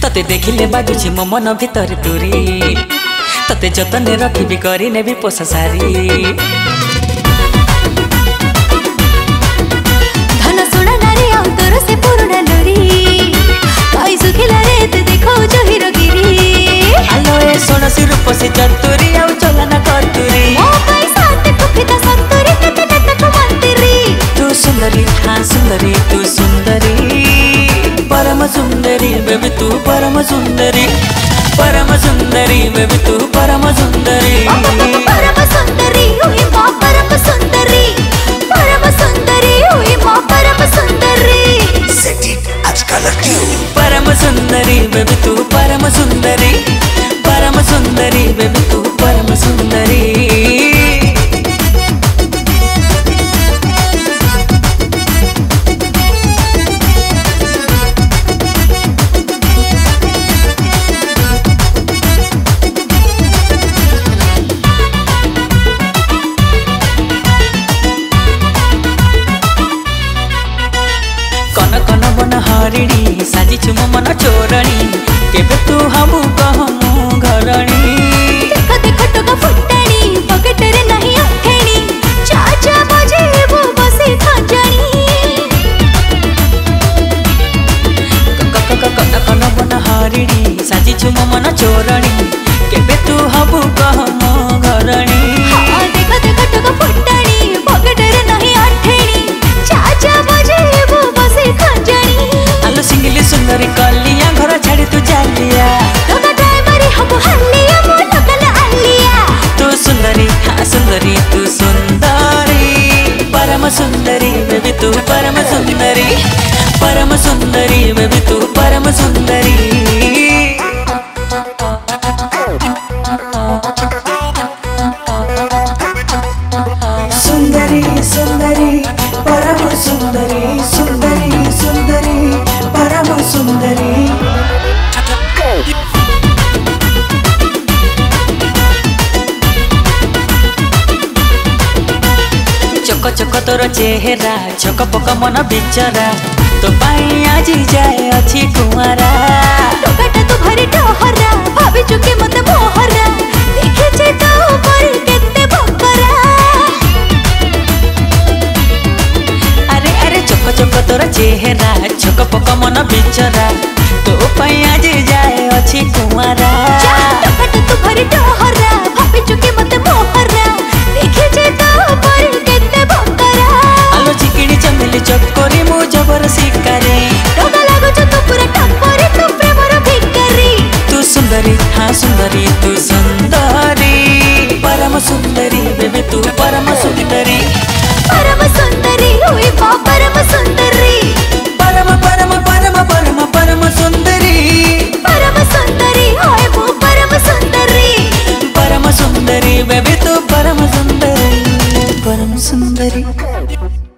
तते देखिले बाजुछि मो मन भितर तुरी तते जतने रखिबी करी नेबी पोसा सारी धन सुना नारी आउ तोर से पुरुना लोरी कई सुखिला रे ते देखो जो हीरोगिरी आलो ए सोना सी रूप से चतुरी आउ चलना करतुरी ओ पैसा ते कुफिता संतुरी कते कते ठुमंतरी तू सुंदरी हाँ सुंदरी तू सुंदरी परम सुंदरी बेबी तू परम सुंदरी बेबी तू परम सुंदरी परम सुंदरी हुई मां परम सुंदरी हुई मां परम सुंदरी सेट इट आजकल क्यों परम सुंदरी बेबी तू परम सुंदरी बेबी तू परम सुंदरी कन कन बन हरिणी साजिछु मो मन चोरणी केबे तू हमू कहमु घरणी देखो देखो टोका फुटाणी पॉकेट रे नहीं अखेणी चाचा बजे वो बसे खंजणी कन कन बन हरिणी साजिछु मो मन चोरणी केबे तू हमू कहमु घरणी हां देखो देखो टोका फुटाणी पॉकेट रे नहीं अखेणी चाचा बजे वो बसे खंजणी आलो सिंगली सुंदरी कलिया घर छाड़ी तू जालिया टोका ड्राइवरी हम हल्लिया मो लगल आलिया तू सुंदरी हाँ सुंदरी तू सुंदरी परम सुंदरी बेबी तू परम सुंदरी बेबी तू परम सुंदरी सुंदरी सुंदरी परम सुंदरी सुंदरी सुंदरी परम सुंदरी चक चक तोर चेहरा छक पक मन बिचरा तो पाई आज जाए अच्छी कुमारा टोकाटा तू भरी डहरा भाभी चुके मते मोहरा देखे जे तो ऊपर केते बकरा अरे अरे चक चक तोर चेहरा छक पक मन बिचरा तो पाई आज जाए अच्छी कुमारा टोकाटा तू भरी डहरा भाभी चुके मते मोहरा देखे जे तो ऊपर केते बकरा आलो चिकिड़ी चमेली चक्करी मु जबर शिकारी टोका लागो जो तू पूरा टप्परी तू प्रेमर भिकारी तू सुंदरी हाँ सुंदरी तू सुंदरी